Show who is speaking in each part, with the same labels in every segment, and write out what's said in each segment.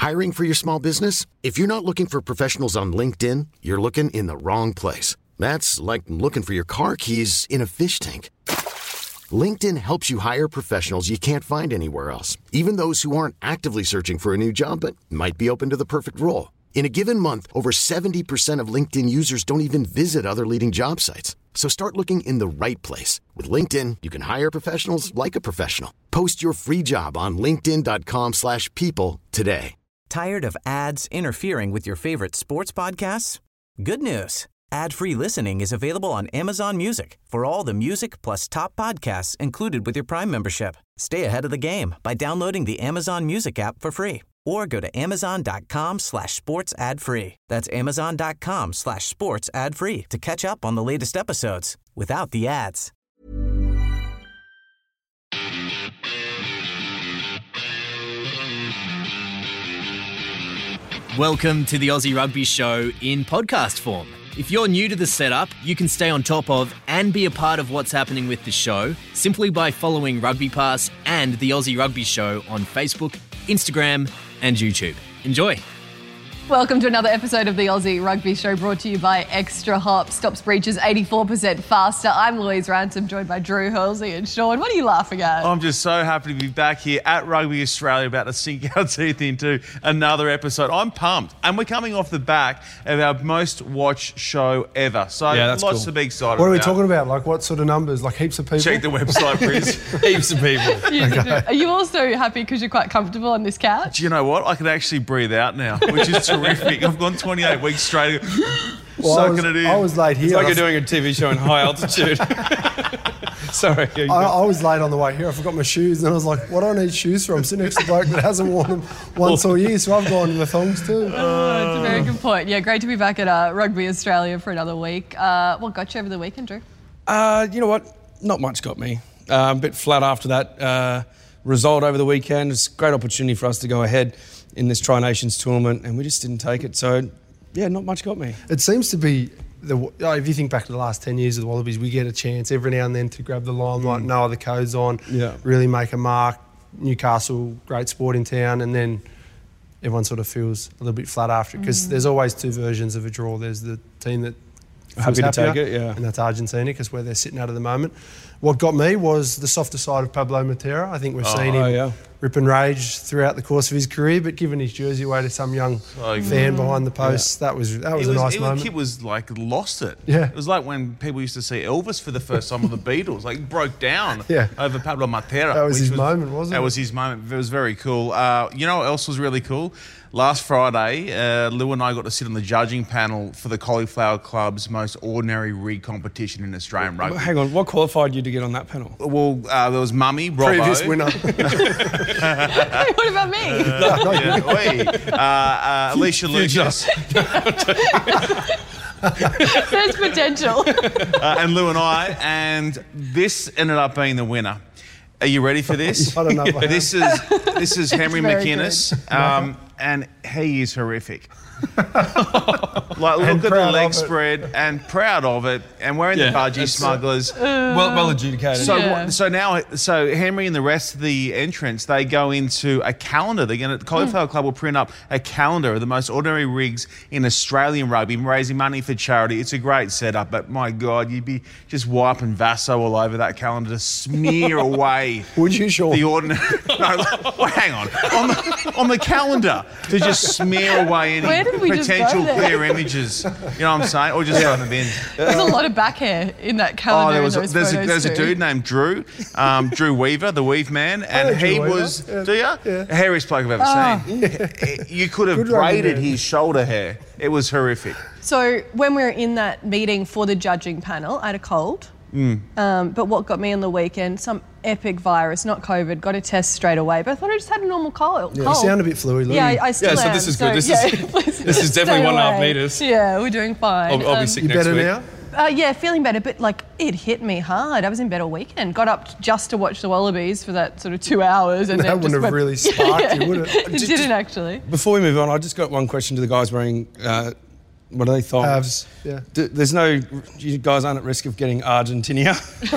Speaker 1: Hiring for your small business? If you're not looking for professionals on LinkedIn, you're looking in the wrong place. That's like looking for your car keys in a fish tank. LinkedIn helps you hire professionals you can't find anywhere else, even those who aren't actively searching for a new job but might be open to the perfect role. In a given month, over 70% of LinkedIn users don't even visit other leading job sites. So start looking in the right place. With LinkedIn, you can hire professionals like a professional. Post your free job on linkedin.com/people today.
Speaker 2: Tired of ads interfering with your favorite sports podcasts? Good news. Ad-free listening is available on Amazon Music for all the music plus top podcasts included with your Prime membership. Stay ahead of the game by downloading the Amazon Music app for free or go to amazon.com/sports ad free. That's amazon.com/sports ad free to catch up on the latest episodes without the ads.
Speaker 3: Welcome to the Aussie Rugby Show in podcast form. If you're new to the setup, you can stay on top of and be a part of what's happening with the show simply by following Rugby Pass and the Aussie Rugby Show on Facebook, Instagram and YouTube. Enjoy.
Speaker 4: Welcome to another episode of the Aussie Rugby Show, brought to you by Extra Hop. Stops breaches 84% faster. I'm Louise Ransom, joined by Drew Halsey and Sean. What are you laughing at?
Speaker 5: I'm just so happy to be back here at Rugby Australia, about to sink our teeth into another episode. I'm pumped. And we're coming off the back of our most watched show ever. So lots
Speaker 6: cool.
Speaker 5: to be excited about.
Speaker 7: What are we talking about? Like what sort of numbers? Like heaps of people?
Speaker 5: Check the website, please.
Speaker 6: Heaps of people.
Speaker 4: Are you also happy because you're quite comfortable on this couch?
Speaker 5: Do you know what? I can actually breathe out now, which is terrific. I've gone 28 weeks straight. Soaking it in.
Speaker 7: I was late here.
Speaker 6: It's like you're doing a TV show in high altitude. Sorry.
Speaker 7: I was late on the way here. I forgot my shoes, and I was like, "What do I need shoes for?" I'm sitting next to a bloke that hasn't worn them once all year, so I've gone in the thongs too.
Speaker 4: It's a very good point. Yeah, great to be back at Rugby Australia for another week. What got you over the weekend, Drew?
Speaker 6: You know what? Not much got me. A bit flat after that result over the weekend. It's a great opportunity for us to go ahead in this Tri-Nations tournament, and we just didn't take it. So, yeah, not much got me.
Speaker 7: It seems to be, if you think back to the last 10 years of the Wallabies, we get a chance every now and then to grab the limelight, no other codes on, really make a mark. Newcastle, great sporting town, and then everyone sort of feels a little bit flat after it, because there's always two versions of a draw. There's the team that feels
Speaker 6: happy to
Speaker 7: happier,
Speaker 6: take it,
Speaker 7: and that's Argentina, because where they're sitting at the moment. What got me was the softer side of Pablo Matera. I think we've seen him rip and rage throughout the course of his career, but giving his jersey away to some young fan behind the post, that was a nice moment.
Speaker 5: The kid was like lost it.
Speaker 7: Yeah.
Speaker 5: It was like when people used to see Elvis for the first time with the Beatles, like broke down over Pablo Matera.
Speaker 7: That was his moment, wasn't it?
Speaker 5: That was his moment. It was very cool. You know what else was really cool? Last Friday, Lou and I got to sit on the judging panel for the Cauliflower Club's most ordinary rig competition in Australian rugby.
Speaker 6: Hang on, what qualified you to get on that panel?
Speaker 5: Well, there was Mummy, Robbo.
Speaker 7: Previous winner.
Speaker 4: What about me?
Speaker 5: Alicia Lucas.
Speaker 4: There's potential.
Speaker 5: And Lou and I, and this ended up being the winner. Are you ready for this?
Speaker 7: I don't know.
Speaker 5: This is Henry
Speaker 4: very
Speaker 5: McInnes, and he is horrific. Like, look at the leg spread, and proud of it, and we're in the Budgie Smugglers.
Speaker 6: Well adjudicated.
Speaker 5: So Henry and the rest of the entrants, they go into a calendar. They're going to, Cauliflower Club will print up a calendar of the most ordinary rigs in Australian rugby, raising money for charity. It's a great setup, but my God, you'd be just wiping Vaso all over that calendar to smear away.
Speaker 7: Would you, Sean?
Speaker 5: The ordinary. No, well, hang on the calendar to just smear away any potential clear images. You know what I'm saying? Or just throw in the bin.
Speaker 4: There's a lot of back hair in that calendar.
Speaker 5: There's a dude named Drew, Drew Weaver, the Weave Man, and he was, do you? Yeah. Hairiest bloke I've ever seen. You could have braided his shoulder hair. It was horrific.
Speaker 4: So when we were in that meeting for the judging panel, I had a cold. But what got me on the weekend, some epic virus, not COVID, got a test straight away. But I thought I just had a normal cold.
Speaker 7: Yeah, you sound a bit fluid, Lou.
Speaker 4: Yeah, I still am.
Speaker 6: So this is good. This is definitely 1.5 metres.
Speaker 4: Yeah, we're doing fine.
Speaker 6: I'll be sick
Speaker 7: You
Speaker 6: next
Speaker 7: better
Speaker 6: week.
Speaker 7: now?
Speaker 4: Yeah, feeling better, but like it hit me hard. I was in bed all weekend. Got up just to watch the Wallabies for that sort of 2 hours, and
Speaker 7: That
Speaker 4: then
Speaker 7: wouldn't
Speaker 4: just
Speaker 7: have really sparked you, would it?
Speaker 4: It didn't actually.
Speaker 6: Before we move on, I just got one question to the guys wearing What are they, thongs?
Speaker 7: Yeah.
Speaker 6: There's no... You guys aren't at risk of getting Argentina.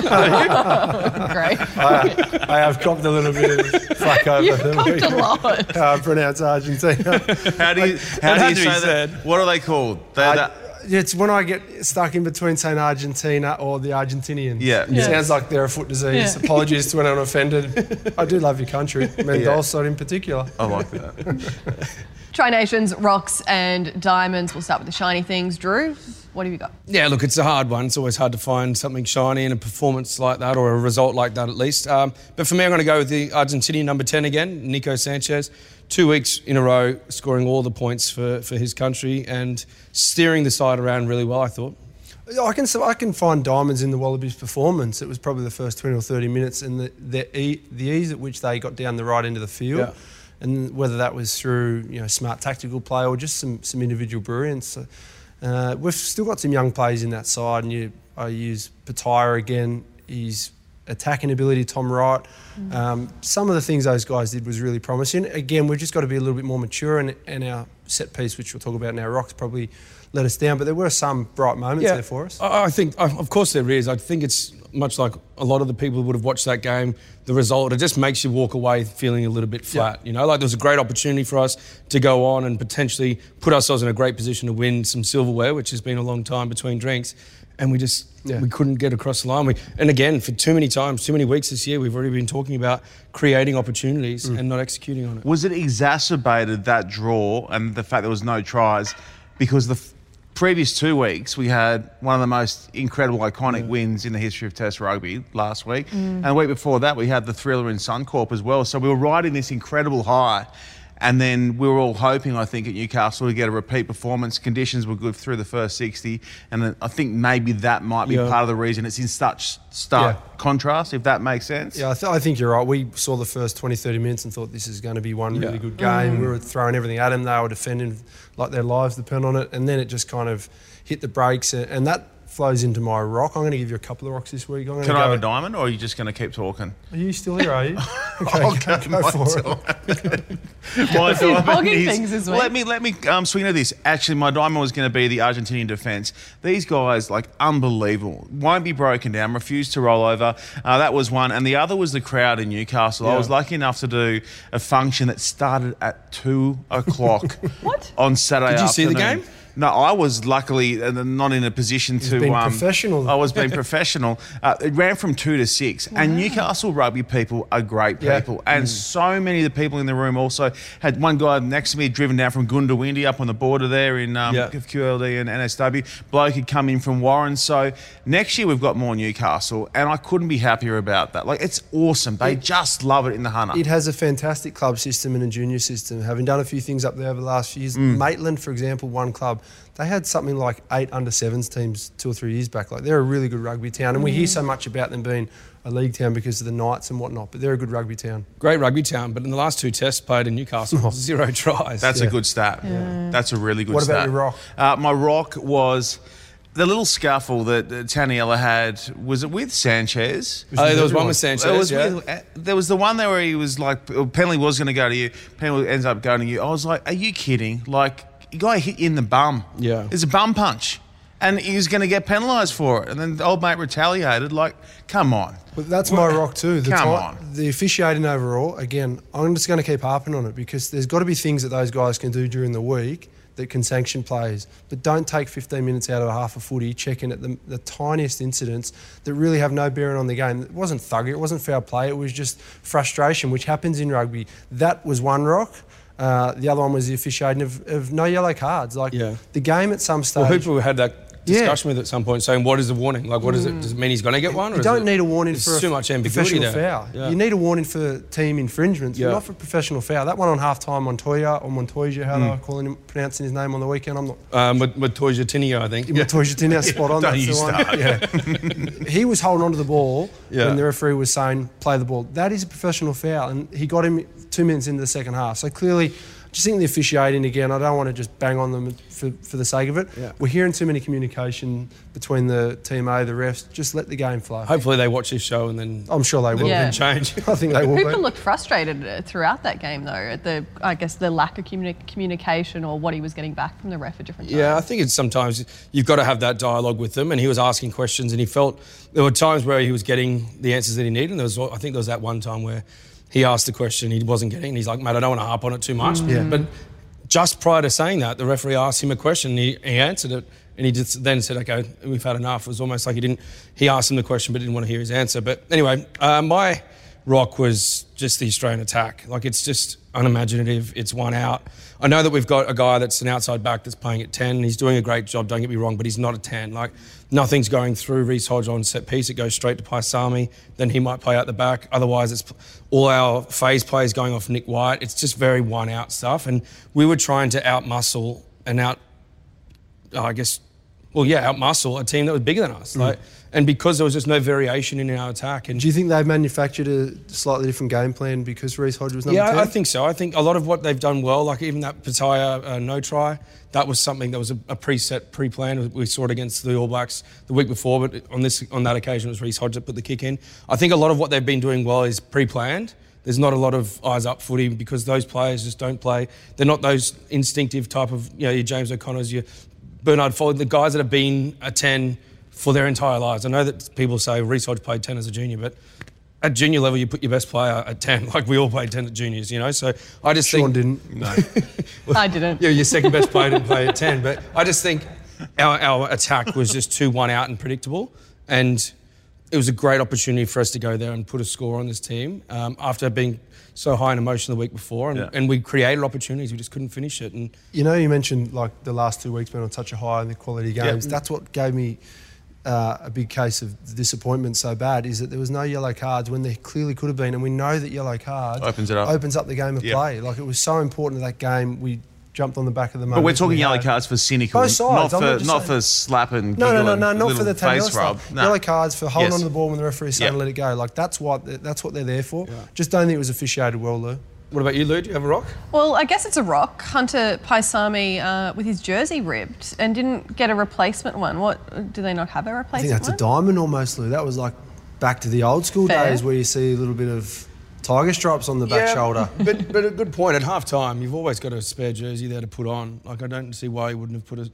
Speaker 4: Great.
Speaker 7: I have copped a little bit of fuck over
Speaker 4: You've
Speaker 7: them.
Speaker 4: copped a lot.
Speaker 7: How I pronounce Argentina.
Speaker 5: How do you
Speaker 6: had to be
Speaker 5: say
Speaker 6: said.
Speaker 5: that? What are they called?
Speaker 7: It's when I get stuck in between saying Argentina or the Argentinians.
Speaker 5: Yeah.
Speaker 7: It sounds like they're a foot disease.
Speaker 4: Yeah.
Speaker 7: Apologies to anyone offended. I do love your country, Mendoza in particular.
Speaker 5: I like that.
Speaker 4: Tri-Nations, rocks and diamonds. We'll start with the shiny things. Drew, what have you got?
Speaker 6: Yeah, look, it's a hard one. It's always hard to find something shiny in a performance like that, or a result like that at least. But for me, I'm going to go with the Argentinian number 10 again, Nico Sanchez. 2 weeks in a row, scoring all the points for his country and steering the side around really well, I thought.
Speaker 7: I can find diamonds in the Wallabies' performance. It was probably the first 20 or 30 minutes and the ease at which they got down the right end of the field.
Speaker 6: Yeah.
Speaker 7: And whether that was through smart tactical play or just some individual brilliance. We've still got some young players in that side, and I use Pataya again. His attacking ability, Tom Wright. Some of the things those guys did was really promising. Again, we've just got to be a little bit more mature, and our set piece, which we'll talk about in our rocks, probably let us down. But there were some bright moments there for us.
Speaker 6: I think, of course there is. I think it's much like a lot of the people who would have watched that game, the result, it just makes you walk away feeling a little bit flat. There was a great opportunity for us to go on and potentially put ourselves in a great position to win some silverware, which has been a long time between drinks. And we couldn't get across the line. And again, for too many weeks this year, we've already been talking about creating opportunities and not executing on it.
Speaker 5: Was it exacerbated, that draw, and the fact there was no tries, because the previous 2 weeks we had one of the most incredible, iconic wins in the history of Test rugby last week, and the week before that we had the thriller in Suncorp as well. So we were riding this incredible high. And then we were all hoping, I think, at Newcastle to get a repeat performance. Conditions were good through the first 60. And I think maybe that might be part of the reason it's in such stark contrast, if that makes sense.
Speaker 7: Yeah, I think you're right. We saw the first 20, 30 minutes and thought this is going to be one really good game. We were throwing everything at them. They were defending like their lives depend on it. And then it just kind of hit the brakes. And that flows into my rock. I'm going to give you a couple of rocks this week.
Speaker 5: Can I have a diamond, or are you just going to keep talking?
Speaker 7: Are you still here, are you? Okay,
Speaker 5: I'll
Speaker 7: go for it.
Speaker 5: My diamond
Speaker 4: things this week.
Speaker 5: Let me swing at this. Actually, my diamond was going to be the Argentinian defence. These guys, unbelievable. Won't be broken down, refuse to roll over. That was one. And the other was the crowd in Newcastle. I was lucky enough to do a function that started at 2 o'clock on Saturday afternoon.
Speaker 6: Did you see the game?
Speaker 5: No, I was luckily not in a position to...
Speaker 7: being professional.
Speaker 5: I was being professional. It ran from 2 to 6. Wow. And Newcastle rugby people are great people. And so many of the people in the room also had one guy next to me driven down from Goondiwindi up on the border there in QLD and NSW. Bloke had come in from Warren. So next year we've got more Newcastle, and I couldn't be happier about that. It's awesome. They just love it in the Hunter.
Speaker 7: It has a fantastic club system and a junior system. Having done a few things up there over the last few years, Maitland, for example, one club, they had something like 8 under-7s teams 2 or 3 years back. They're a really good rugby town, and we hear so much about them being a league town because of the Knights and whatnot, but they're a good rugby town.
Speaker 6: Great rugby town, but in the last 2 tests played in Newcastle, 0 tries.
Speaker 5: That's a good stat. Yeah. That's a really good stat.
Speaker 7: What about your rock?
Speaker 5: My rock was the little scuffle that Taniela had. Was it with Sanchez?
Speaker 6: There was one with Sanchez,
Speaker 5: there was the one there where he was penalty was going to go to you, penalty ends up going to you. I was like, are you kidding? The guy hit you in the bum. Yeah. It's a bum punch. And he was going to get penalised for it. And then the old mate retaliated. Come on.
Speaker 7: But that's my rock too.
Speaker 5: Come on.
Speaker 7: The officiating overall, again, I'm just going to keep harping on it because there's got to be things that those guys can do during the week that can sanction players. But don't take 15 minutes out of a half a footy checking at the tiniest incidents that really have no bearing on the game. It wasn't thuggery, it wasn't foul play, it was just frustration, which happens in rugby. That was one rock. The other one was the officiating of no yellow cards. The game at some stage...
Speaker 6: Well, people had that discussion with at some point saying, what is the warning? What is it? Does it mean he's going to get one?
Speaker 7: You don't need a warning for
Speaker 6: too much ambiguity
Speaker 7: professional foul. Yeah. You need a warning for team infringements, but not for professional foul. That one on half-time, Montoya, or Montoya, how they were pronouncing his name on the weekend, I'm not...
Speaker 6: Montoya Tinio, I think.
Speaker 7: Montoya Tinio, spot on.
Speaker 5: Don't you start.
Speaker 7: He was holding onto the ball when the referee was saying, play the ball. That is a professional foul, and he got him 2 minutes into the second half. So clearly... just think the officiating again, I don't want to just bang on them for the sake of it.
Speaker 6: Yeah.
Speaker 7: We're hearing too many communication between the team A, the refs. Just let the game flow.
Speaker 6: Hopefully they watch this show and then
Speaker 7: I'm sure they will.
Speaker 4: Yeah.
Speaker 6: and change.
Speaker 7: I think they will.
Speaker 4: Cooper looked frustrated throughout that game, though, at the lack of communication or what he was getting back from the ref at different times.
Speaker 6: Yeah, I think it's sometimes you've got to have that dialogue with them, and he was asking questions, and he felt there were times where he was getting the answers that he needed, and I think there was that one time where he asked the question he wasn't getting, and he's like, mate, I don't want to harp on it too much. But just prior to saying that, the referee asked him a question, and he answered it, and he just then said, okay, we've had enough. It was almost like he asked him the question but didn't want to hear his answer. But anyway, my rock was just the Australian attack. Like, it's just unimaginative. It's one out. I know that we've got a guy that's an outside back that's playing at 10. He's doing a great job, don't get me wrong, but he's not a 10. Like, nothing's going through Reece Hodge on set piece. It goes straight to Paisami. Then he might play out the back. Otherwise, it's all our phase plays going off Nick White. It's just very one-out stuff. And we were trying to out-muscle and out-muscle a team that was bigger than us. And because there was just no variation in our attack. And
Speaker 7: do you think they've manufactured a slightly different game plan because Reece Hodge was number 10?
Speaker 6: Yeah, I think so. I think a lot of what they've done well, like even that Pattaya no try, that was something that was a preset, pre-planned. We saw it against the All Blacks the week before, but on that occasion it was Reece Hodge that put the kick in. I think a lot of what they've been doing well is pre-planned. There's not a lot of eyes up footy because those players just don't play. They're not those instinctive type of, your James O'Connors, your Bernard Foley, the guys that have been a 10 for their entire lives. I know that people say Reece Hodge played 10 as a junior, but at junior level, you put your best player at 10. Like, we all played 10 at juniors, So I just
Speaker 7: Sean
Speaker 6: think...
Speaker 7: didn't. No.
Speaker 4: I didn't.
Speaker 6: Yeah, your second best player didn't play at 10. But I just think our attack was just too one out and predictable. And it was a great opportunity for us to go there and put a score on this team after being so high in emotion the week before. And we created opportunities. We just couldn't finish it. And
Speaker 7: you mentioned like the last 2 weeks being on such a high in the quality games.
Speaker 6: Yeah.
Speaker 7: That's what gave me a big case of disappointment so bad, is that there was no yellow cards when there clearly could have been, and we know that yellow cards opens up the game of play. Like, it was so important to that game. We jumped on the back of the moment.
Speaker 5: But we're talking yellow cards for cynical,
Speaker 7: both sides.
Speaker 5: not for slapping.
Speaker 7: No, not for the
Speaker 5: face rub.
Speaker 7: No. Yellow cards for holding onto the ball when the referee's saying let it go. Like, that's what they're there for. Yeah. Just don't think it was officiated well, Lou.
Speaker 6: What about you, Lou? Do you have a rock?
Speaker 4: Well, I guess it's a rock. Hunter Paisami with his jersey ripped and didn't get a replacement one. What, do they not have a replacement one?
Speaker 7: I think that's a diamond almost, Lou. That was like back to the old school days where you see a little bit of tiger stripes on the back shoulder.
Speaker 6: But a good point. At half time, you've always got a spare jersey there to put on. Like, I don't see why you wouldn't have put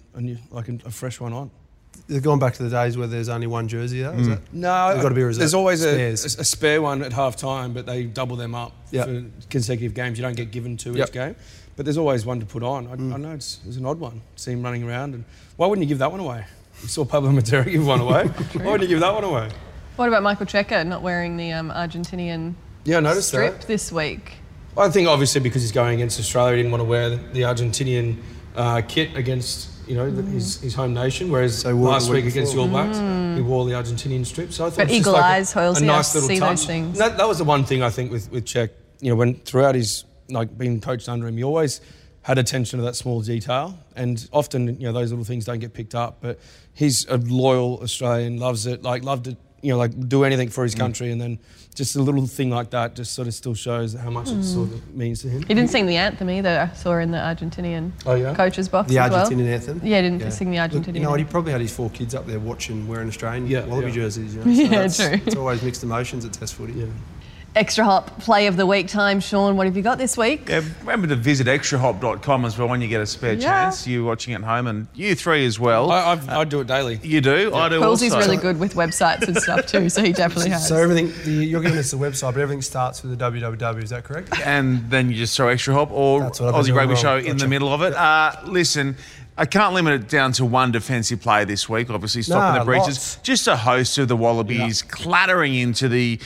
Speaker 6: a fresh one on.
Speaker 7: They've gone back to the days where there's only one jersey, though. Is that?
Speaker 6: No,
Speaker 7: there's got to be
Speaker 6: there's always a spare one at half time, but they double them up for consecutive games. You don't get given two each game, but there's always one to put on. I know it's an odd one. See him running around, and why wouldn't you give that one away? You saw Pablo Matera give one away. Why wouldn't you give that one away?
Speaker 4: What about Michael Cheika not wearing the Argentinian
Speaker 6: I noticed
Speaker 4: strip
Speaker 6: that
Speaker 4: this week?
Speaker 6: I think obviously because he's going against Australia, he didn't want to wear the Argentinian kit against his home nation, whereas last week against the All Blacks, he wore the Argentinian strip. So I thought
Speaker 4: but eagle eyes, Hoylesy,
Speaker 6: a nice little
Speaker 4: see
Speaker 6: touch.
Speaker 4: those things.
Speaker 6: That was the one thing I think with Czech, when throughout his being coached under him, he always had attention to that small detail, and often those little things don't get picked up. But he's a loyal Australian, loves it, loved it, do anything for his country, and then just a little thing like that just sort of still shows how much it sort of means to him.
Speaker 4: He didn't sing the anthem either. I saw in the Argentinian coach's box
Speaker 7: the
Speaker 4: as well.
Speaker 7: Argentinian anthem?
Speaker 4: Yeah, didn't sing the Argentinian
Speaker 7: anthem. He probably had his 4 kids up there wearing Australian Wallaby jerseys. So
Speaker 4: true.
Speaker 7: It's always mixed emotions at Test footy. Yeah.
Speaker 4: Extra Hop Play of the Week time. Sean, what have you got this week?
Speaker 5: Yeah, remember to visit extrahop.com as well when you get a spare chance. You watching at home, and you three as well.
Speaker 6: I do it daily.
Speaker 5: You do? Yeah. I do also.
Speaker 4: Quillsy's really good with websites and stuff too, so he definitely has.
Speaker 7: So everything, you're giving us the website, but everything starts with the www, is that correct?
Speaker 5: And then you just throw Extra Hop or Aussie Rugby Show in the middle of it. Listen, I can't limit it down to one defensive play this week, obviously stopping the breaches.
Speaker 7: Lots.
Speaker 5: Just a host of the Wallabies clattering into the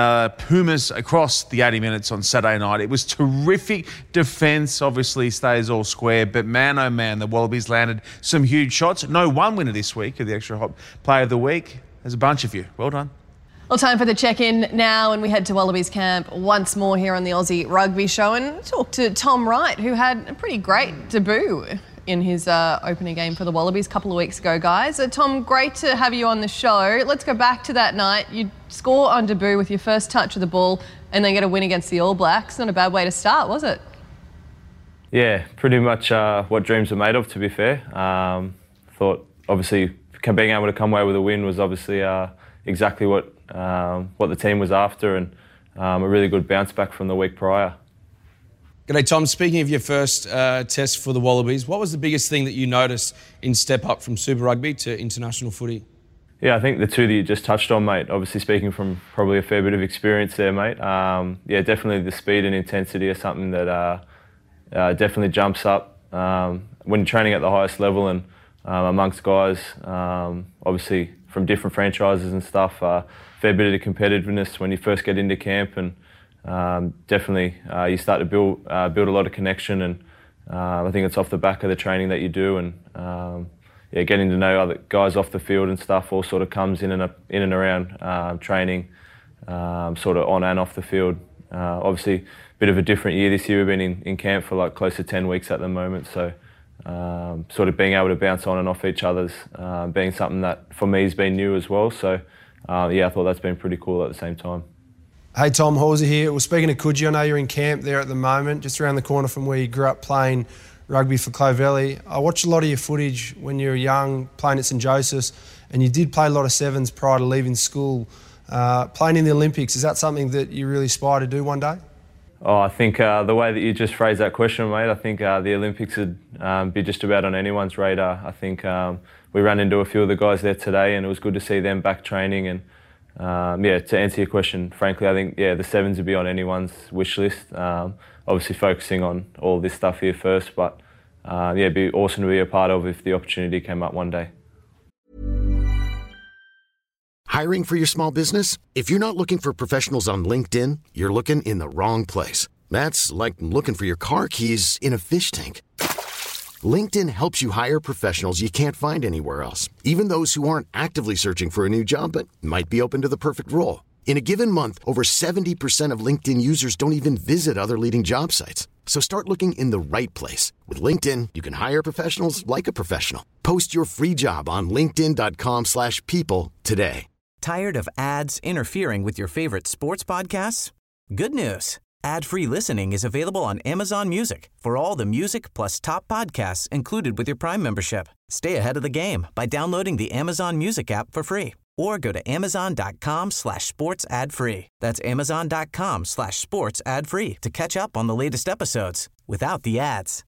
Speaker 5: Pumas across the 80 minutes on Saturday night. It was terrific defence, obviously stays all square, but man, oh man, the Wallabies landed some huge shots. No one winner this week of the Extra Hop Play of the Week. There's a bunch of you. Well done.
Speaker 4: Well, time for the check-in now, and we head to Wallabies camp once more here on the Aussie Rugby Show and talk to Tom Wright, who had a pretty great debut in his opening game for the Wallabies a couple of weeks ago, guys. Tom, great to have you on the show. Let's go back to that night. You score on debut with your first touch of the ball and then get a win against the All Blacks. Not a bad way to start, was it?
Speaker 8: Yeah, pretty much what dreams are made of, to be fair. Thought, obviously, being able to come away with a win was obviously exactly what the team was after, and a really good bounce back from the week prior.
Speaker 6: G'day, Tom. Speaking of your first test for the Wallabies, what was the biggest thing that you noticed in step up from Super Rugby to international footy?
Speaker 8: Yeah, I think the two that you just touched on, mate, obviously speaking from probably a fair bit of experience there, mate. Yeah, definitely the speed and intensity are something that definitely jumps up when you're training at the highest level and amongst guys, obviously from different franchises and stuff. Fair bit of competitiveness when you first get into camp, and definitely you start to build a lot of connection, and I think it's off the back of the training that you do, and yeah, getting to know other guys off the field and stuff all sort of comes in and around training, sort of on and off the field. Obviously, a bit of a different year this year. We've been in camp for like close to 10 weeks at the moment, so sort of being able to bounce on and off each other's being something that for me has been new as well. So yeah, I thought that's been pretty cool at the same time.
Speaker 7: Hey Tom, Halsey here. Well, speaking of Coogee, I know you're in camp there at the moment, just around the corner from where you grew up playing rugby for Clovelly. I watched a lot of your footage when you were young, playing at St Joseph's, and you did play a lot of sevens prior to leaving school. Playing in the Olympics, is that something that you really aspire to do one day?
Speaker 8: Oh, I think the way that you just phrased that question, mate, I think the Olympics would be just about on anyone's radar. I think we ran into a few of the guys there today, and it was good to see them back training. And yeah, to answer your question, frankly, I think the sevens would be on anyone's wish list. Obviously focusing on all this stuff here first, but yeah, it'd be awesome to be a part of if the opportunity came up one day.
Speaker 1: Hiring for your small business? If you're not looking for professionals on LinkedIn, you're looking in the wrong place. That's like looking for your car keys in a fish tank. LinkedIn helps you hire professionals you can't find anywhere else, even those who aren't actively searching for a new job but might be open to the perfect role. In a given month, over 70% of LinkedIn users don't even visit other leading job sites. So start looking in the right place. With LinkedIn, you can hire professionals like a professional. Post your free job on linkedin.com/people today.
Speaker 2: Tired of ads interfering with your favorite sports podcasts? Good news. Ad-free listening is available on Amazon Music for all the music plus top podcasts included with your Prime membership. Stay ahead of the game by downloading the Amazon Music app for free or go to amazon.com/sports ad free. That's amazon.com/sports ad free to catch up on the latest episodes without the ads.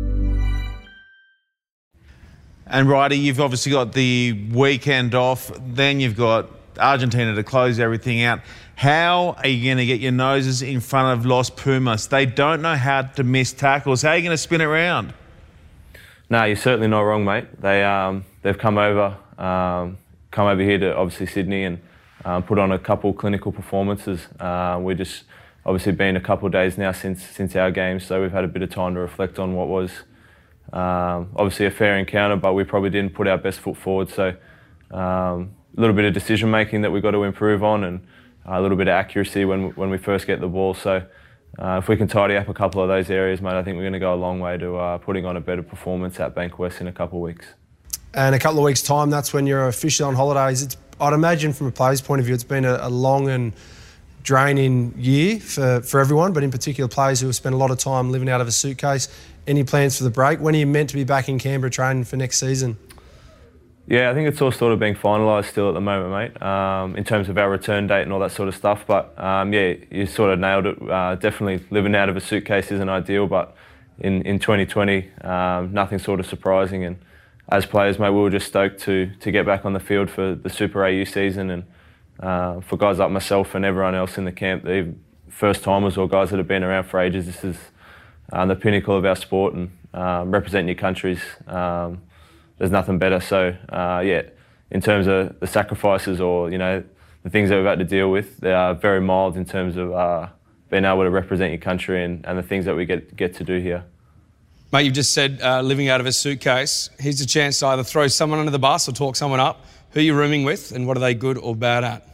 Speaker 5: And Righty, you've obviously got the weekend off, then you've got Argentina to close everything out. How are you going to get your noses in front of Los Pumas? They don't know how to miss tackles. How are you going to spin it around?
Speaker 8: No, you're certainly not wrong, mate. They've come over here to obviously Sydney and put on a couple clinical performances. We've just obviously been a couple of days now since our game, so we've had a bit of time to reflect on what was obviously a fair encounter, but we probably didn't put our best foot forward. So a little bit of decision making that we've got to improve on, and a little bit of accuracy when we first get the ball. So if we can tidy up a couple of those areas, mate, I think we're going to go a long way to putting on a better performance at Bankwest in a couple of weeks.
Speaker 7: And a couple of weeks' time, that's when you're officially on holidays. I'd imagine from a player's point of view, it's been a long and draining year for everyone, but in particular players who have spent a lot of time living out of a suitcase. Any plans for the break? When are you meant to be back in Canberra training for next season?
Speaker 8: Yeah, I think it's all sort of being finalised still at the moment, mate, in terms of our return date and all that sort of stuff. But yeah, you sort of nailed it. Definitely living out of a suitcase isn't ideal, but in 2020, nothing sort of surprising. And as players, mate, we were just stoked to get back on the field for the Super AU season. And for guys like myself and everyone else in the camp, the first timers or guys that have been around for ages, this is the pinnacle of our sport, and representing your countries. There's nothing better. So yeah, in terms of the sacrifices or the things that we've had to deal with, they are very mild in terms of being able to represent your country and the things that we get to do here.
Speaker 6: Mate, you've just said living out of a suitcase. Here's a chance to either throw someone under the bus or talk someone up. Who are you rooming with, and what are they good or bad at?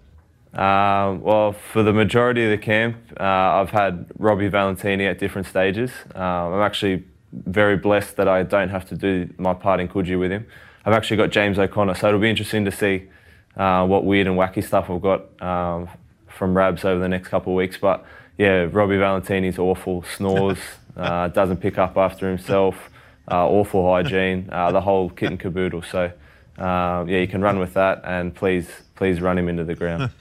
Speaker 8: Well, for the majority of the camp, I've had Robbie Valentini at different stages. I'm actually very blessed that I don't have to do my part in Coogee with him. I've actually got James O'Connor, so it'll be interesting to see what weird and wacky stuff I've got from Rabs over the next couple of weeks. But yeah, Robbie Valentini's awful, snores, doesn't pick up after himself, awful hygiene, the whole kit and caboodle. So, you can run with that, and please run him into the ground.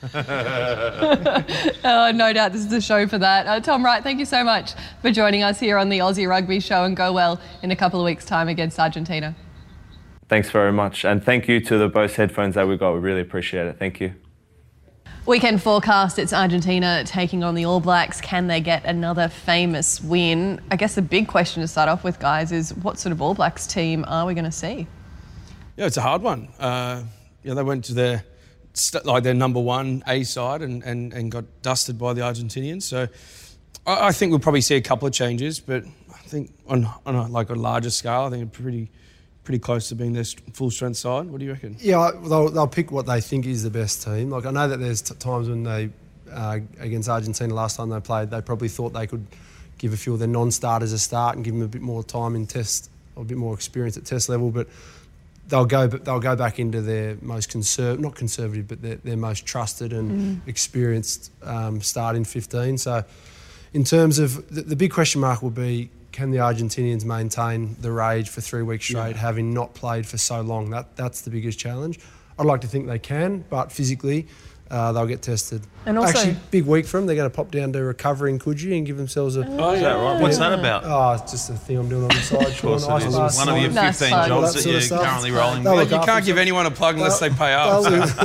Speaker 4: No doubt this is the show for that. Tom Wright, thank you so much for joining us here on the Aussie Rugby Show, and go well in a couple of weeks' time against Argentina.
Speaker 8: Thanks very much, and thank you to the Bose headphones that we got. We really appreciate it. Thank you.
Speaker 4: Weekend forecast, it's Argentina taking on the All Blacks. Can they get another famous win? I guess the big question to start off with, guys, is what sort of All Blacks team are we going to see?
Speaker 6: Yeah, it's a hard one. They went to their number one A side and got dusted by the Argentinians. So I think we'll probably see a couple of changes, but I think on a larger scale, I think it's pretty close to being their full strength side. What do you reckon?
Speaker 7: Yeah, they'll pick what they think is the best team. Like, I know that there's times when they against Argentina last time they played, they probably thought they could give a few of their non-starters a start and give them a bit more time in test, or a bit more experience at test level, but they'll go back into their most not conservative, but their most trusted and experienced start in 15. So in terms of the big question mark will be, can the Argentinians maintain the rage for 3 weeks straight, having not played for so long? That's the biggest challenge. I'd like to think they can, but physically they'll get tested. And also, actually, big week for them. They're going to pop down to recovery in Coogee and give themselves a...
Speaker 5: Oh, is that right? What's that about?
Speaker 7: Oh, it's just a thing I'm doing on the side.
Speaker 5: Of course it is. One of your 15 jobs that you're currently rolling with.
Speaker 6: You can't give anyone a plug unless they pay up.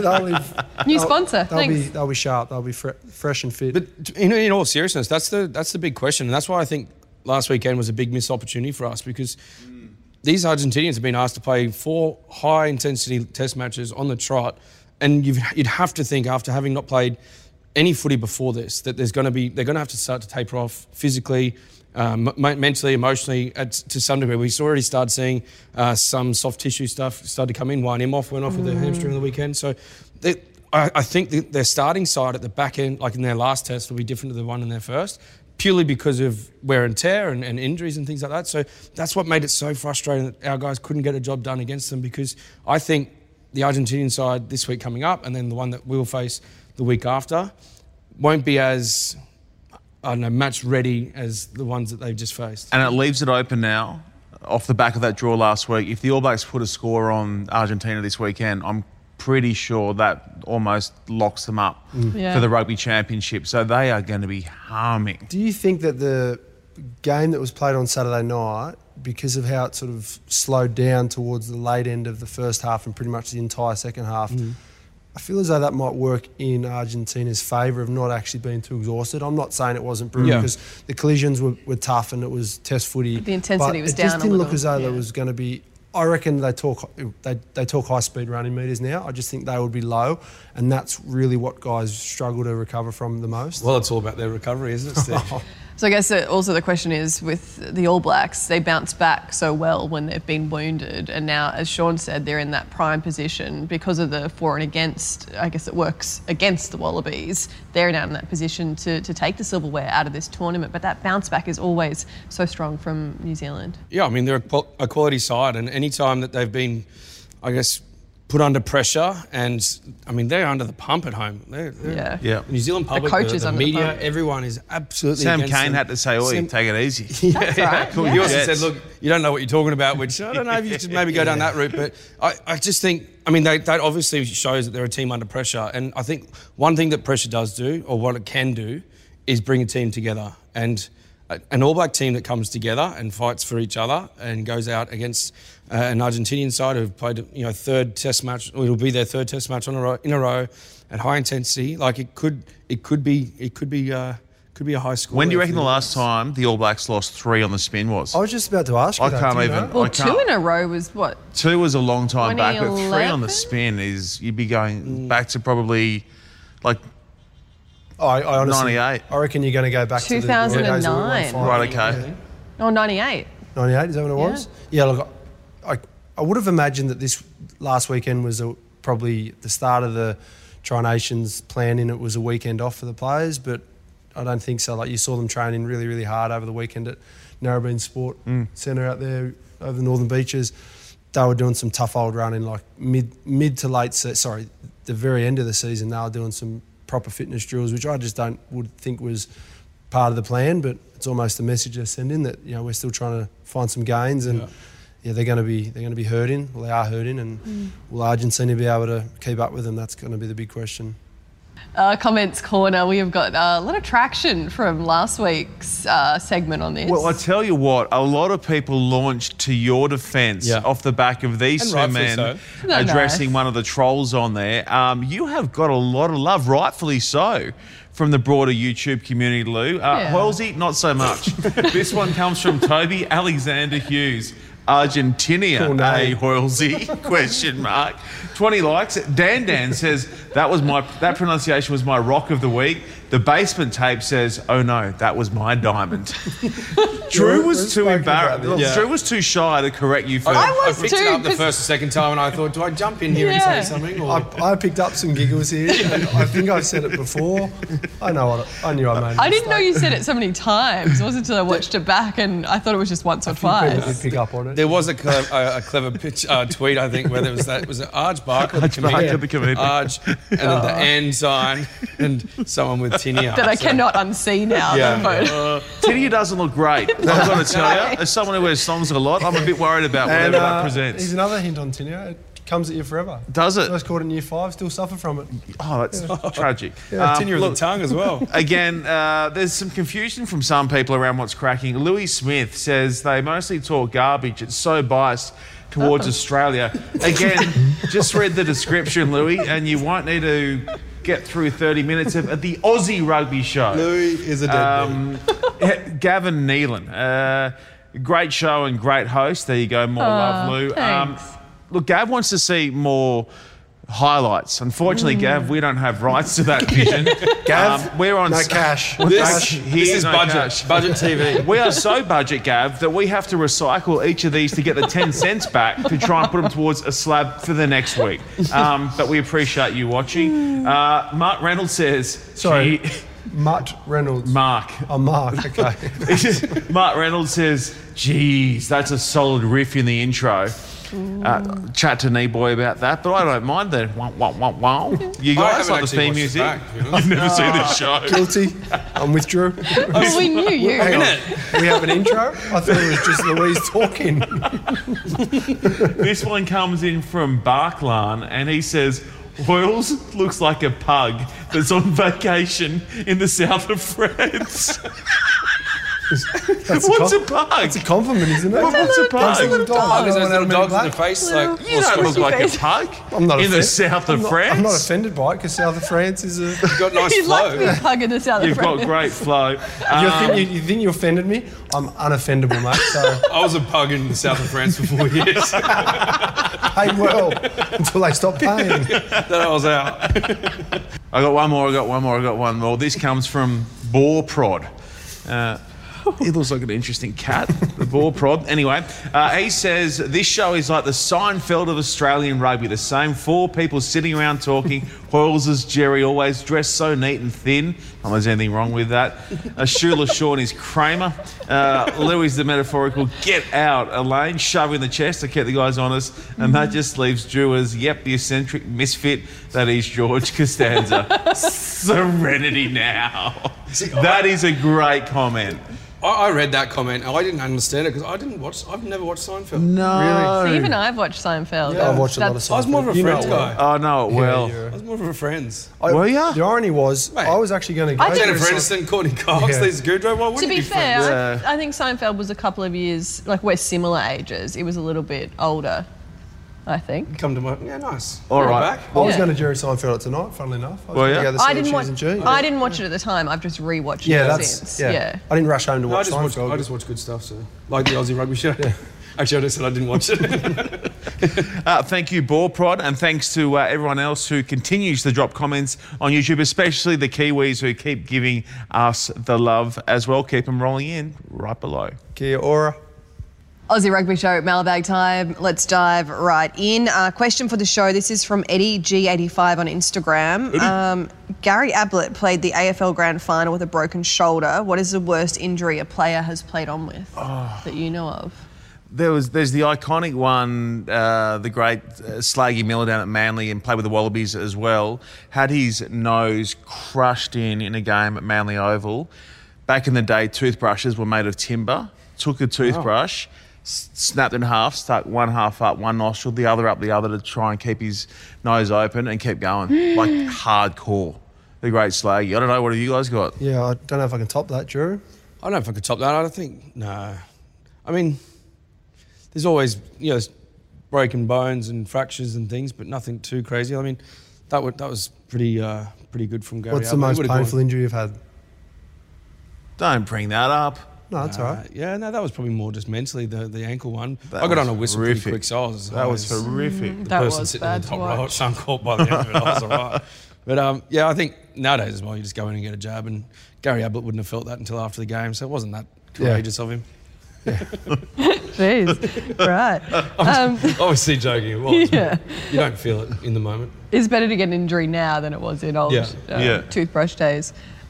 Speaker 4: New sponsor, thanks.
Speaker 7: They'll be sharp. They'll be fresh and fit.
Speaker 6: But in all seriousness, that's the big question. And that's why I think last weekend was a big missed opportunity for us, because these Argentinians have been asked to play 4 high-intensity test matches on the trot, and you'd have to think, after having not played any footy before this, that they're going to have to start to taper off physically, mentally, emotionally, to some degree. We've already started seeing some soft tissue stuff started to come in. Wayne Imhoff went off with a hamstring on the weekend. So I think their starting side at the back end, like in their last test, will be different to the one in their first, purely because of wear and tear and injuries and things like that. So that's what made it so frustrating that our guys couldn't get a job done against them, because I think the Argentinian side this week coming up, and then the one that we'll face the week after, won't be as, match ready as the ones that they've just faced.
Speaker 5: And it leaves it open now, off the back of that draw last week. If the All Blacks put a score on Argentina this weekend, I'm pretty sure that almost locks them up for the Rugby Championship. So they are going to be humming.
Speaker 7: Do you think that the game that was played on Saturday night, because of how it sort of slowed down towards the late end of the first half and pretty much the entire second half, I feel as though that might work in Argentina's favour of not actually being too exhausted? I'm not saying it wasn't brutal, because the collisions were tough and it was test footy.
Speaker 4: The intensity was down a little.
Speaker 7: It just didn't look as though there was going to be... I reckon they talk high-speed running meters now. I just think they would be low, and that's really what guys struggle to recover from the most.
Speaker 6: Well, it's all about their recovery, isn't it, Steve?
Speaker 4: So I guess also the question is, with the All Blacks, they bounce back so well when they've been wounded, and now, as Sean said, they're in that prime position because of the for and against. I guess it works against the Wallabies. They're now in that position to take the silverware out of this tournament, but that bounce back is always so strong from New Zealand.
Speaker 6: Yeah, I mean, they're a quality side, and any time that they've been, I guess, put under pressure, and I mean, they're under the pump at home.
Speaker 4: The
Speaker 6: New Zealand public, the media, everyone is absolutely
Speaker 5: Sam
Speaker 6: against
Speaker 5: Cane
Speaker 6: them.
Speaker 5: had to say, take it easy.
Speaker 4: That's right.
Speaker 5: Cool.
Speaker 6: He also said, look, you don't know what you're talking about, which I don't know if you should maybe go down that route, but I just think, I mean, that obviously shows that they're a team under pressure, and I think one thing that pressure does do, or what it can do, is bring a team together. And an All Black team that comes together and fights for each other and goes out against an Argentinian side who've played, third test match. It'll be their third test match in a row at high intensity. Like it could be a high score.
Speaker 5: When do you reckon the last time the All Blacks lost 3 on the spin was?
Speaker 7: I was just about to ask you.
Speaker 5: I can't even.
Speaker 4: Well, 2 in a row was what?
Speaker 5: 2 was a long time back, but 3 on the
Speaker 4: 2011?
Speaker 5: spin is, you'd be going back to probably like
Speaker 7: I honestly,
Speaker 5: 98.
Speaker 7: I reckon you're going to go back to the
Speaker 4: 2009.
Speaker 5: Right, okay.
Speaker 4: Oh, 98.
Speaker 7: 98, is that what it was? Yeah, look, I would have imagined that this last weekend was probably the start of the Tri Nations planning. It was a weekend off for the players, but I don't think so. Like, you saw them training really, really hard over the weekend at Narrabeen Sport Centre out there over the Northern Beaches. They were doing some tough old running, like mid to late, the very end of the season. They were doing some proper fitness drills, which I just would think was part of the plan, but it's almost a message they're sending that we're still trying to find some gains, and they're going to be hurting. Well, they are hurting, and will Argentina be able to keep up with them? That's going to be the big question.
Speaker 4: Comments corner. We have got a lot of traction from last week's segment on this.
Speaker 5: Well, I tell you what, a lot of people launched to your defence off the back of these two men addressing one of the trolls on there. You have got a lot of love, rightfully so, from the broader YouTube community, Lou. Hoylesy, not so much. This one comes from Toby Alexander Hughes. Argentina, Hoylesy, question mark. 20 likes. Dan says, that pronunciation was my rock of the week. The basement tape says, oh no, that was my diamond. Drew was too embarrassed. Drew was too shy to correct you first.
Speaker 6: I picked it up the first or second time and I thought, do I jump in here and say something? Or?
Speaker 7: I picked up some giggles here. And I think I've said it before. I knew I made a mistake.
Speaker 4: I didn't know you said it so many times. It wasn't until I watched it back and I thought it was just once or twice.
Speaker 7: I did pick up on it.
Speaker 6: There was a clever tweet, I think, where there was that. Was it Arj Barker, the comedian? Arj, and then the and sign, and someone with Tinia.
Speaker 4: That I cannot unsee now.
Speaker 5: Tinia doesn't look great. I've got to tell you, as someone who wears songs a lot, I'm a bit worried about whatever that presents.
Speaker 7: Here's another hint on Tinia. It comes at you forever.
Speaker 5: Does it?
Speaker 7: First caught in year 5, still suffer from it.
Speaker 5: Oh, that's tragic.
Speaker 6: Tinia with the tongue as well.
Speaker 5: Again, there's some confusion from some people around what's cracking. Louis Smith says they mostly talk garbage. It's so biased towards Australia. Again, just read the description, Louis, and you won't need to get through 30 minutes of the Aussie Rugby Show.
Speaker 7: Louis is a deadbeat.
Speaker 5: Gavin Nealon, great show and great host. There you go, more love, Lou. Look, Gav wants to see more highlights. Unfortunately, Gav, we don't have rights to that vision.
Speaker 7: Gav,
Speaker 5: we're on
Speaker 7: no cash.
Speaker 6: This is budget TV.
Speaker 5: We are so budget, Gav, that we have to recycle each of these to get the 10 cents back to try and put them towards a slab for the next week. But we appreciate you watching. Mark Reynolds says...
Speaker 7: Sorry, Mutt Reynolds.
Speaker 5: Mark.
Speaker 7: Oh, Mark, okay.
Speaker 5: Mark Reynolds says, geez, that's a solid riff in the intro. Chat to Knee-Boy about that, but I don't mind that. Wow. You guys like the theme music? You've never seen this show.
Speaker 7: Guilty. I'm with Drew.
Speaker 4: Oh, we knew you.
Speaker 7: Hang on. We have an intro? I thought it was just Louise talking.
Speaker 5: This one comes in from Barklan, and he says, Hoyles looks like a pug that's on vacation in the south of France. What's a pug?
Speaker 7: It's a compliment, isn't it?
Speaker 5: What's a pug?
Speaker 7: It's a little dog.
Speaker 6: There's little dogs in the face.
Speaker 4: Little-
Speaker 6: Like,
Speaker 5: You don't look like a pug
Speaker 7: I'm not
Speaker 5: in the
Speaker 7: offended.
Speaker 5: south of France.
Speaker 7: I'm not offended by it because south of France is a...
Speaker 6: you've got nice
Speaker 4: You'd like to be
Speaker 6: flow.
Speaker 4: a pug in the south of
Speaker 5: You've
Speaker 4: France.
Speaker 5: got great flow.
Speaker 7: You think you offended me? I'm unoffendable, mate. So,
Speaker 6: I was a pug in the south of France for 4 years.
Speaker 7: pay well until they stop paying.
Speaker 6: Then I was out.
Speaker 5: I got one more. This comes from Boar Prod. He looks like an interesting cat, the Boar Prod. Anyway, he says, this show is like the Seinfeld of Australian rugby. The same 4 people sitting around talking. Hoyles as Jerry, always dressed so neat and thin. Not that there's anything wrong with that. Shula Shaw is Kramer. Louis the metaphorical get out Elaine, shove in the chest to keep the guys honest. And that just leaves Drew as, the eccentric misfit that is George Costanza. Serenity now. That is a great comment.
Speaker 6: I read that comment. I didn't understand it because I've never watched Seinfeld.
Speaker 5: No.
Speaker 4: See, even I've watched Seinfeld.
Speaker 7: I've watched a lot of
Speaker 4: That's-
Speaker 7: Seinfeld.
Speaker 6: I was more of a Friends guy.
Speaker 5: I know it well.
Speaker 6: I was more of a Friends.
Speaker 5: Were ya?
Speaker 7: The irony was,
Speaker 6: Mate.
Speaker 7: I was actually going to go...
Speaker 4: I did-
Speaker 6: Jennifer Aniston, Courtney Cox,
Speaker 7: Yeah.
Speaker 6: Lisa Kudrow. Why wouldn't
Speaker 4: To be
Speaker 6: you
Speaker 4: fair,
Speaker 6: Friends?
Speaker 5: Yeah.
Speaker 4: I think Seinfeld was a couple of years, like we're similar ages. It was a little bit older, I think.
Speaker 6: Come to my... Yeah, nice.
Speaker 5: All
Speaker 6: Bring it
Speaker 5: right.
Speaker 6: back.
Speaker 7: I was
Speaker 4: Yeah.
Speaker 7: going to Jerry Seinfeld tonight, funnily enough. I was
Speaker 5: Well,
Speaker 7: going to
Speaker 5: yeah.
Speaker 7: go to
Speaker 4: I
Speaker 7: see
Speaker 4: didn't
Speaker 7: Cheese
Speaker 4: watch.
Speaker 7: and Cheese.
Speaker 4: I didn't watch it at the time. I've just rewatched
Speaker 7: Yeah,
Speaker 4: it
Speaker 7: that's...
Speaker 4: since.
Speaker 7: Yeah. I didn't rush home to
Speaker 6: No, I
Speaker 7: watch
Speaker 6: just
Speaker 7: Seinfeld.
Speaker 6: watch good stuff, so... Like the Aussie Rugby Show. Yeah. Actually, I just said I didn't watch it.
Speaker 5: Thank you, Boar Prod, and thanks to everyone else who continues to drop comments on YouTube, especially the Kiwis who keep giving us the love as well. Keep them rolling in right below.
Speaker 7: Kia ora.
Speaker 4: Aussie Rugby Show, mailbag time. Let's dive right in. Question for the show. This is from Eddie G85 on Instagram. Gary Ablett played the AFL Grand Final with a broken shoulder. What is the worst injury a player has played on with that you know of?
Speaker 5: There's the iconic one, the great Slaggy Miller down at Manly and played with the Wallabies as well. Had his nose crushed in a game at Manly Oval. back in the day, toothbrushes were made of timber. Took a toothbrush, snapped in half, stuck one half up one nostril, the other up the other to try and keep his nose open and kept going. Like hardcore. The great Slaggy. I don't know, what have you guys got?
Speaker 7: Yeah, I don't know if I can top that, Drew.
Speaker 6: I don't know if I could top that. I don't think, no. I mean, there's always, broken bones and fractures and things, but nothing too crazy. I mean, that was pretty good from Gary.
Speaker 7: What's the most painful injury you've had?
Speaker 5: Don't bring that up.
Speaker 7: No, that's all right.
Speaker 6: Yeah, no, that was probably more just mentally, the ankle one. I got on a whistle pretty quick, so
Speaker 5: that was horrific.
Speaker 6: The
Speaker 4: That
Speaker 6: person
Speaker 4: was
Speaker 6: sitting
Speaker 4: bad
Speaker 6: in the top
Speaker 4: to
Speaker 6: row
Speaker 4: watch.
Speaker 6: at Suncorp by the end of it, I was all right. But I think nowadays as well, you just go in and get a jab, and Gary Ablett wouldn't have felt that until after the game, so it wasn't that courageous of him.
Speaker 4: Jeez. Right.
Speaker 6: Obviously joking, it was.
Speaker 4: Yeah.
Speaker 6: You don't feel it in the moment.
Speaker 4: It's better to get an injury now than it was in old toothbrush days.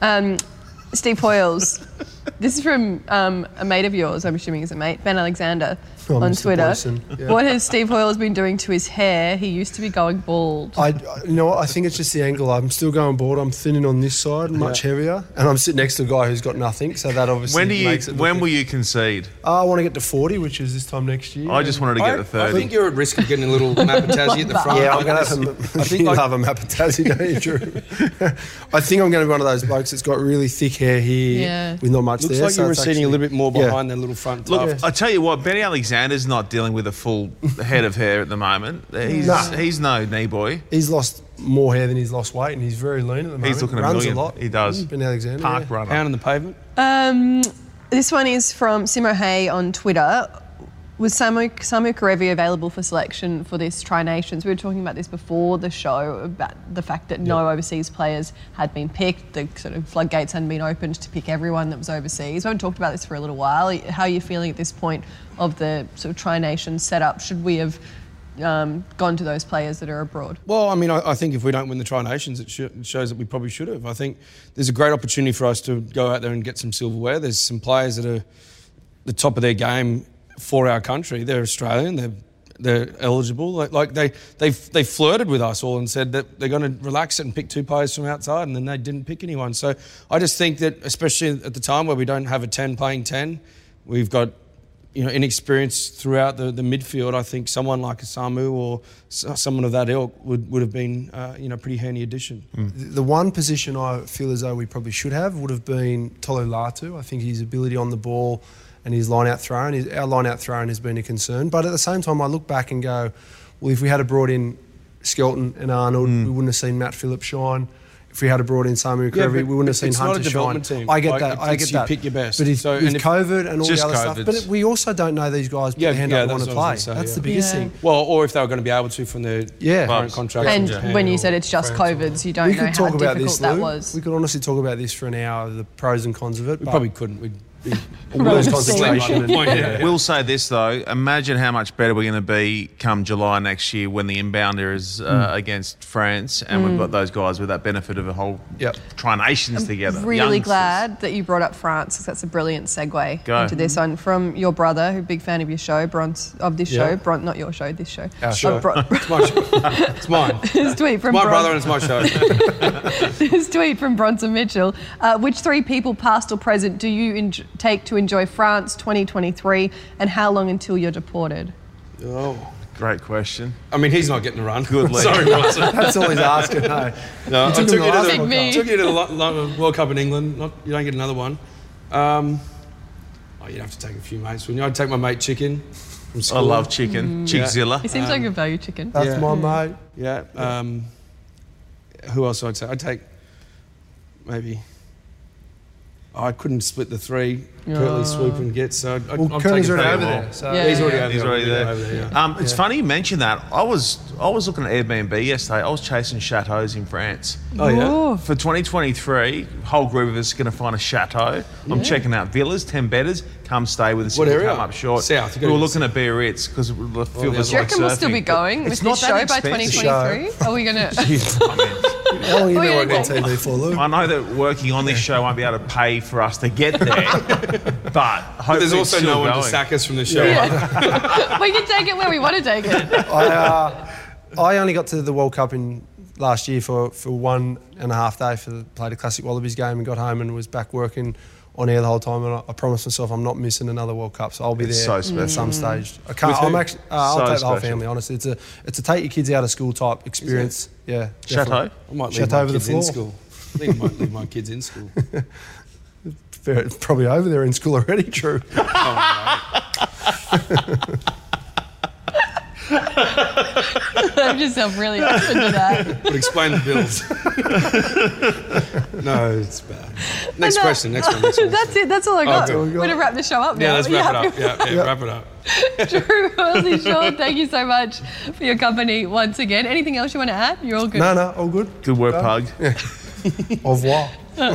Speaker 4: Steve Hoyles. This is from a mate of yours, I'm assuming is a mate, Ben Alexander, on
Speaker 7: Mr.
Speaker 4: Twitter.
Speaker 7: Boyson, yeah.
Speaker 4: What has Steve Hoyles been doing to his hair? He used to be going bald.
Speaker 7: You know what? I think it's just the angle. I'm still going bald. I'm thinning on this side, much heavier, and I'm sitting next to a guy who's got nothing. So that obviously makes it.
Speaker 5: When will you concede?
Speaker 7: I want to get to 40, which is this time next year.
Speaker 5: I just wanted to get to 30.
Speaker 6: I think you're at risk of getting a little Mapatazzi at the front.
Speaker 7: Yeah, I'm going to have
Speaker 6: I think
Speaker 7: have a Mapatazzi, don't you, Drew? I think I'm going to be one of those blokes that's got really thick hair here with not much
Speaker 6: looks
Speaker 7: there.
Speaker 6: Looks like you're
Speaker 7: it's
Speaker 6: receding a little bit more behind that little front tuft.
Speaker 5: Look, I tell you what, Benny Alexander's not dealing with a full head of hair at the moment. He's no knee boy.
Speaker 7: He's lost more hair than he's lost weight, and he's very lean at the moment.
Speaker 5: He's looking
Speaker 7: Runs
Speaker 5: a million.
Speaker 7: a lot.
Speaker 5: He does.
Speaker 7: Benny Alexander.
Speaker 5: Park runner.
Speaker 6: Pound on the pavement.
Speaker 4: This one is from Simo Hay on Twitter. Was Samu Karevi available for selection for this Tri-Nations? We were talking about this before the show, about the fact that no overseas players had been picked. The sort of floodgates hadn't been opened to pick everyone that was overseas. We haven't talked about this for a little while. How are you feeling at this point of the sort of Tri-Nations setup? Should we have gone to those players that are abroad?
Speaker 6: Well, I mean, I think if we don't win the Tri-Nations, it shows that we probably should have. I think there's a great opportunity for us to go out there and get some silverware. There's some players that are the top of their game for our country. They're Australian. They're eligible. Like they flirted with us all and said that they're going to relax it and pick two players from outside, and then they didn't pick anyone. So I just think that, especially at the time where we don't have a 10 playing 10, we've got inexperience throughout the midfield. I think someone like a Samu or someone of that ilk would have been a pretty handy addition.
Speaker 7: The one position I feel as though we probably should have would have been Tolu Latu. I think his ability on the ball and his line-out throwing, our line-out throwing has been a concern. But at the same time, I look back and go, well, if we had brought in Skelton and Arnold, we wouldn't have seen Matt Phillips shine. If we had brought in Samu Karevi, we wouldn't have seen Hunter shine.
Speaker 6: Team.
Speaker 7: I get that. I get that.
Speaker 6: You pick your best.
Speaker 7: But with COVID and all the other stuff, but we also don't know these guys put their hand up and want to play. That's the biggest thing.
Speaker 6: Well, or if they were going to be able to from their current contract.
Speaker 4: And when you said it's just COVID, you don't know how difficult that was.
Speaker 7: We could honestly talk about this for an hour, the pros and cons of it.
Speaker 6: We probably couldn't.
Speaker 5: We'll say this though, imagine how much better we're going to be come July next year when the inbounder is against France, and we've got those guys with that benefit of a whole Tri-Nations together.
Speaker 4: Really glad that you brought up France, because that's a brilliant segue into this one. From your brother, who's a big fan of your show, show, not your show, this show.
Speaker 6: Our show. It's my show. It's mine.
Speaker 4: His tweet from
Speaker 6: my brother and it's my show.
Speaker 4: His tweet from Bronson Mitchell. Which three people, past or present, do you take to enjoy France 2023, and how long until you're deported?
Speaker 5: Oh, great question.
Speaker 6: I mean, he's not getting a run.
Speaker 5: Good lead.
Speaker 6: Sorry, Bronson.
Speaker 7: That's all he's asking. No,
Speaker 6: I took you to the World Cup in England. You don't get another one. You'd have to take a few mates, wouldn't you? I'd take my mate Chicken from school.
Speaker 5: I love Chicken. Chickzilla.
Speaker 4: He seems like a value chicken.
Speaker 7: That's my mate.
Speaker 6: Yeah. Who else I'd say? I'd take maybe... I couldn't split the three. Curtly, Swoop and Gets. So
Speaker 7: Curtly's already over there. So
Speaker 6: he's already there.
Speaker 5: It's funny you mention that. I was looking at Airbnb yesterday. I was chasing chateaus in France.
Speaker 6: Oh yeah.
Speaker 5: For 2023, whole group of us are going to find a chateau. I'm checking out villas, 10 bedders. Come stay with us.
Speaker 6: What area?
Speaker 5: Come up short.
Speaker 6: South.
Speaker 5: We were looking at Biarritz because it feels
Speaker 4: Do you
Speaker 5: like
Speaker 4: reckon we'll still be going with this show by 2023? Are we going to?
Speaker 7: How long you been working on TV for, Lou?
Speaker 5: I know that working on this show won't be able to pay for us to get there, but hopefully
Speaker 6: there's also
Speaker 5: it's
Speaker 6: no one
Speaker 5: going.
Speaker 6: to sack us from the show.
Speaker 4: We can take it where we want to take it.
Speaker 7: I only got to the World Cup in last year for 1.5 days. Played a classic Wallabies game and got home and was back working on air the whole time, and I promised myself I'm not missing another World Cup, so I'll be there
Speaker 5: so special.
Speaker 7: at some stage. I can't.
Speaker 5: With who?
Speaker 7: I'm actually. I'll
Speaker 5: So
Speaker 7: take the whole
Speaker 5: special.
Speaker 7: family. Honestly, it's a take your kids out of school type experience. Yeah,
Speaker 5: Chateau?
Speaker 7: definitely.
Speaker 6: I might leave
Speaker 7: Chateau
Speaker 6: my
Speaker 7: over the
Speaker 6: kids in
Speaker 7: floor.
Speaker 6: school. I think I might leave my kids in school.
Speaker 7: Fair, probably over there in school already. True.
Speaker 4: I'm just really open to that.
Speaker 6: But explain the bills. No, it's bad. Next question. Next one.
Speaker 4: That's it. That's all I got.
Speaker 6: Okay.
Speaker 4: We're going to wrap the show up now.
Speaker 6: Yeah, let's
Speaker 4: Are you
Speaker 6: wrap it
Speaker 4: happy?
Speaker 6: up. Yeah, wrap it up.
Speaker 4: Drew, Aussie Sean, thank you so much for your company once again. Anything else you want to add? You're all good.
Speaker 7: No, all good.
Speaker 5: Good work, Pug.
Speaker 7: Au revoir.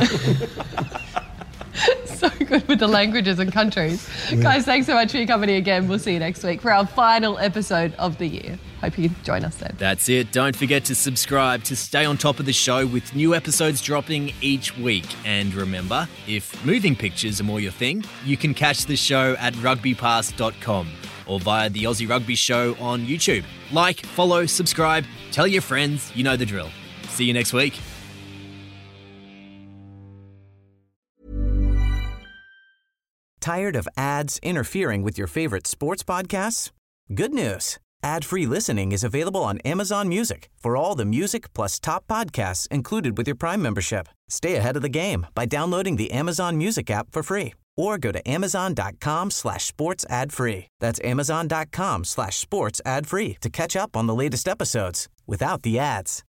Speaker 4: So good with the languages and countries. Guys, thanks so much for your company again. We'll see you next week for our final episode of the year. Hope you can join us then.
Speaker 3: That's it. Don't forget to subscribe to stay on top of the show with new episodes dropping each week. And remember, if moving pictures are more your thing, you can catch the show at rugbypass.com or via the Aussie Rugby Show on YouTube. Like, follow, subscribe, tell your friends, you know the drill. See you next week.
Speaker 2: Tired of ads interfering with your favorite sports podcasts? Good news. Ad-free listening is available on Amazon Music for all the music plus top podcasts included with your Prime membership. Stay ahead of the game by downloading the Amazon Music app for free or go to amazon.com/sports ad free. That's amazon.com/sports ad free to catch up on the latest episodes without the ads.